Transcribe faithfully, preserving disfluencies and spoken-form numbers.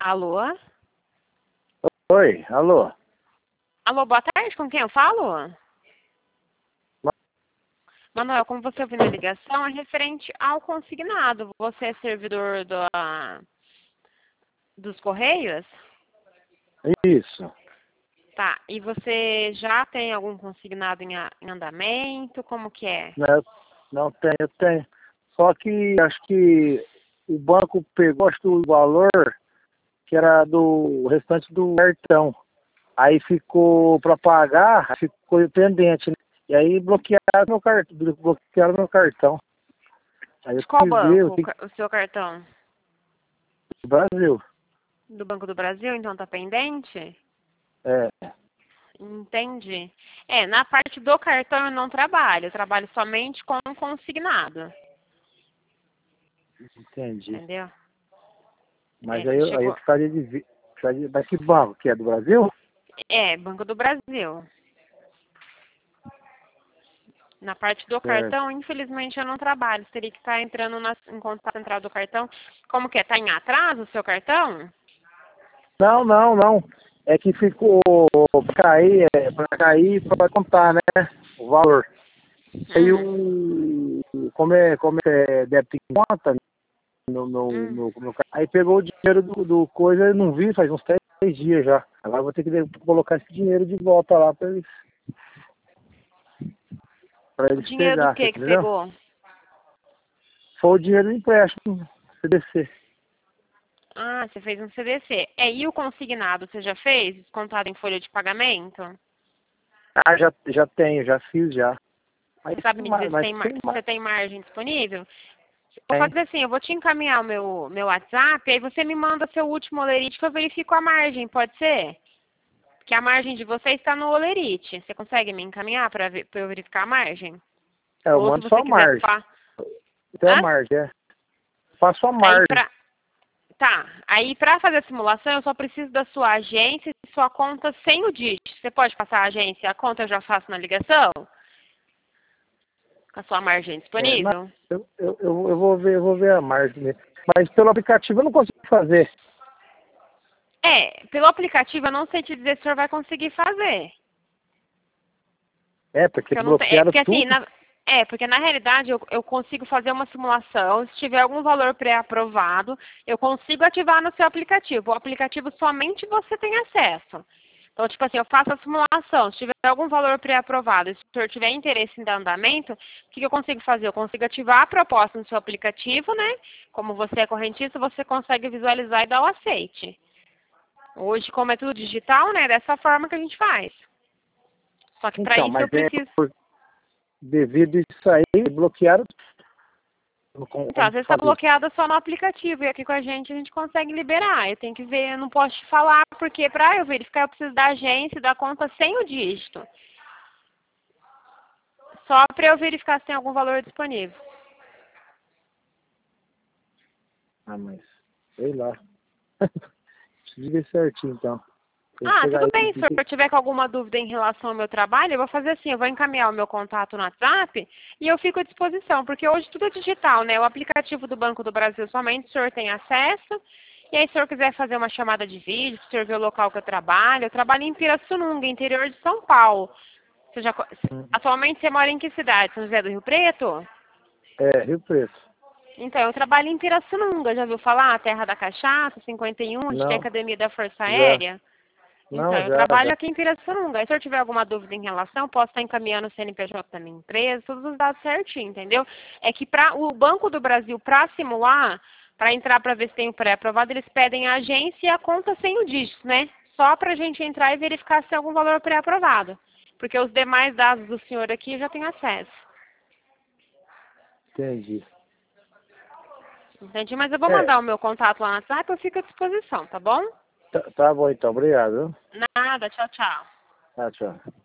Alô? Oi, alô. Alô, boa tarde, com quem eu falo? Manuel, como você ouviu na ligação, é referente ao consignado. Você é servidor do, dos Correios? Isso. Tá, e você já tem algum consignado em, a- em andamento? Como que é? Não, não tenho, eu tenho. Só que acho que o banco pegou acho que o valor que era do restante do cartão. Aí ficou para pagar, ficou pendente, né? E aí bloquearam meu cartão, bloquearam meu cartão. Aí eu De qual fui ver o banco o que ca- o seu cartão? do Brasil. Do Banco do Brasil, então tá pendente? É, Entendi. É, na parte do cartão eu não trabalho, eu trabalho somente com consignado, entendi. entendeu? É, Mas aí, você eu- aí eu chegou. precisaria de ver. Precisaria, mas que banco? Que é do Brasil? É, Banco do Brasil. Na parte do Certo. cartão, infelizmente eu não trabalho. Você teria que estar entrando na, em contato central do cartão. Como que é? Tá em atraso o seu cartão? Não, não, não. É que ficou pra cair, é, pra cair pra contar, né? O valor. Aí Hum, o. Como é, como é débito em conta no, no, hum. no, no- aí pegou o dinheiro do, do coisa, eu não vi, faz uns três dias já. Agora eu vou ter que de- colocar esse dinheiro de volta lá pra eles, pra O eles dinheiro do pegar, você que que entendeu? pegou? Foi o dinheiro do empréstimo, C D C. Ah, você fez um C D C. É, e o consignado, você já fez? Descontado em folha de pagamento? Ah, já, já tenho, já fiz já. Mas, Você sabe me dizer mas, se mas tem, mar- tem se mais. você tem margem disponível? Vou Tem. fazer assim, eu vou te encaminhar o meu, meu WhatsApp, aí você me manda seu último olerite que eu verifico a margem, pode ser? Porque a margem de você está no olerite. Você consegue me encaminhar para eu verificar a margem? É, eu Ou se mando só você a quiser margem. pá. Tem a Hã? margem, é. Faço a Aí margem. pra. Tá. Aí pra fazer a simulação eu só preciso da sua agência e sua conta sem o dígito. Você pode passar a agência e a conta eu já faço na ligação? Com a sua margem É, mas disponível? eu, eu, eu, eu vou ver, eu vou ver a margem. Né? Mas pelo aplicativo eu não consigo fazer. É, pelo aplicativo eu não sei te dizer se o senhor vai conseguir fazer. É, porque Porque eu não sei. É bloquearam porque assim, tudo. na, é, porque na realidade eu, eu consigo fazer uma simulação. Se tiver algum valor pré-aprovado, eu consigo ativar no seu aplicativo. O aplicativo somente você tem acesso. Então, tipo assim, eu faço a simulação. Se tiver algum valor pré-aprovado e se o senhor tiver interesse em dar andamento, o que, que eu consigo fazer? Eu consigo ativar a proposta no seu aplicativo, né? Como você é correntista, você consegue visualizar e dar o aceite. Hoje, como é tudo digital, né? Dessa forma que a gente faz. Só que para Então, isso eu mas é preciso. por, devido a isso aí, bloquearam tudo. Como, Então, como às vezes está fazer? bloqueada só no aplicativo e aqui com a gente a gente consegue liberar. Eu tenho que ver, eu não posso te falar, porque para eu verificar eu preciso da agência e da conta sem o dígito. Só para eu verificar se tem algum valor disponível. Ah, mas sei lá. Preciso ver certinho então. Tem que Ah, pegar tudo aí. bem. Se tem que- eu tiver com alguma dúvida em relação ao meu trabalho, eu vou fazer assim, eu vou encaminhar o meu contato no WhatsApp e eu fico à disposição, porque hoje tudo é digital, né? O aplicativo do Banco do Brasil somente o senhor tem acesso. E aí, se o senhor quiser fazer uma chamada de vídeo, se o senhor ver o local que eu trabalho, eu trabalho em Pirassununga, interior de São Paulo. Você já, co- Hum. atualmente você mora em que cidade? São José do Rio Preto? É, Rio Preto. Então, eu trabalho em Pirassununga, já ouviu falar? Terra da Cachaça, cinquenta e um, onde tem a Não, Academia da Força já. Aérea. Então, Não, eu já, trabalho já. aqui em Pirassununga. Se o senhor tiver alguma dúvida em relação, posso estar encaminhando o C N P J da minha empresa, todos os dados certinho, entendeu? É que para o Banco do Brasil, para simular, para entrar para ver se tem o pré-aprovado, eles pedem a agência e a conta sem o dígito, né? Só para a gente entrar e verificar se tem algum valor pré-aprovado. Porque os demais dados do senhor aqui eu já tenho acesso. Entendi. Entendi? Mas eu vou É, mandar o meu contato lá no WhatsApp, eu fico à disposição, tá bom? tá, tá bom então. Obrigado. Viu? Nada, tchau, tchau. Ah, tchau.